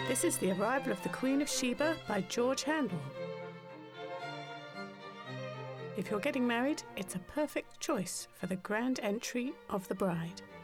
This is The Arrival of the Queen of Sheba by George Handel. If you're getting married, it's a perfect choice for the grand entry of the bride.